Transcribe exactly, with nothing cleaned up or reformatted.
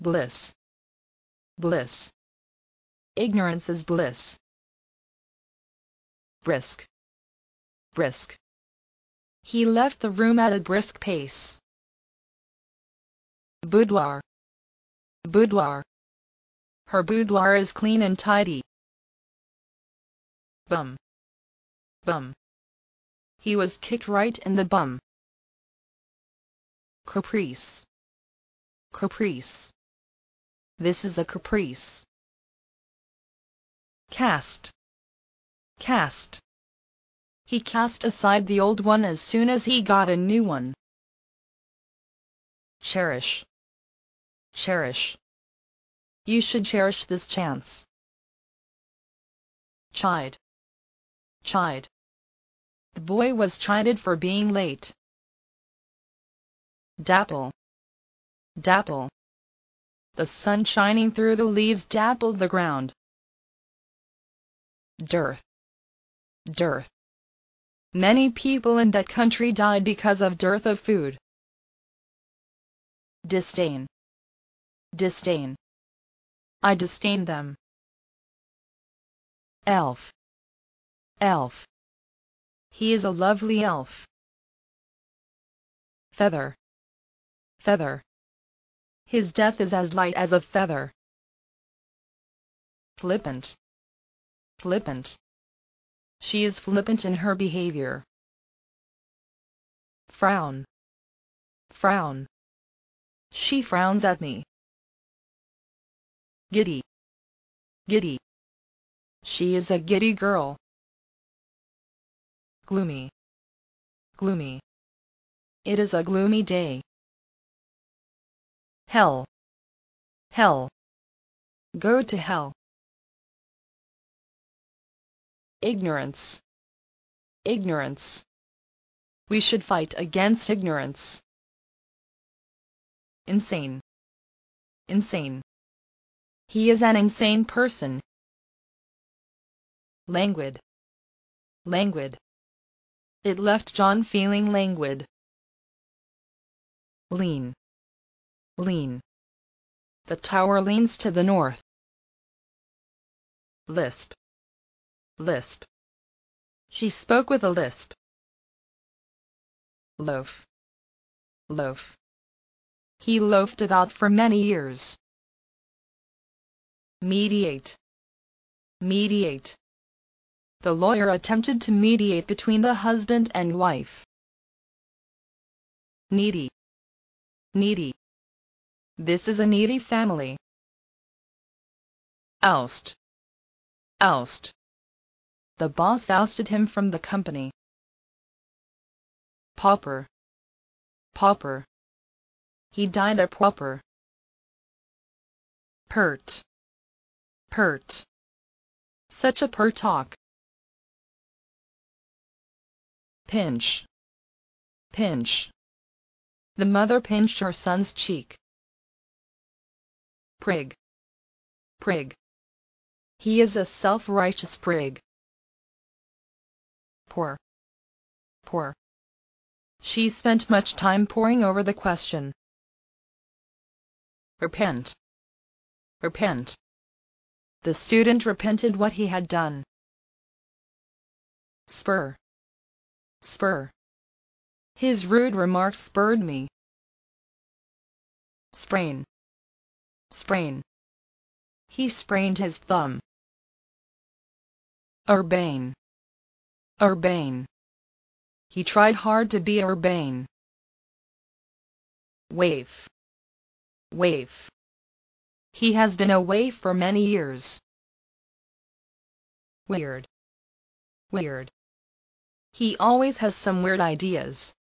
Bliss. Bliss. Ignorance is bliss. Brisk. Brisk. He left the room at a brisk pace. Boudoir. Boudoir. Her boudoir is clean and tidy. Bum. Bum. He was kicked right in the bum. Caprice. Caprice. This is a caprice. Cast. Cast. He cast aside the old one as soon as he got a new one. Cherish. Cherish. You should cherish this chance. Chide. Chide. The boy was chided for being late. Dapple. Dapple. The sun shining through the leaves dappled the ground. Dearth. Dearth. Many people in that country died because of dearth of food. Disdain. Disdain. I disdain them. Elf. Elf. He is a lovely elf. Feather. Feather. His death is as light as a feather. Flippant. Flippant. She is flippant in her behavior. Frown. Frown. She frowns at me. Giddy. Giddy. She is a giddy girl. Gloomy. Gloomy. It is a gloomy day. Hell. Hell. Go to hell. Ignorance. Ignorance. We should fight against ignorance. Insane. Insane. He is an insane person. Languid. Languid. It left John feeling languid. Lean. Lean. The tower leans to the north. Lisp. Lisp. She spoke with a lisp. Loaf. Loaf. He loafed about for many years. Mediate. Mediate. The lawyer attempted to mediate between the husband and wife. Needy. Needy. This is a needy family. Oust. Oust. The boss ousted him from the company. Pauper. Pauper. He died a pauper. Pert. Pert. Such a pert talk. Pinch. Pinch. The mother pinched her son's cheek. Prig. Prig. He is a self-righteous prig. Poor. Poor. She spent much time poring over the question. Repent. Repent. The student repented what he had done. Spur. Spur. His rude remarks spurred me. Sprain. Sprain. He sprained his thumb. Urbane. Urbane. He tried hard to be urbane. Waif. Waif. He has been a waif for many years. Weird. Weird. He always has some weird ideas.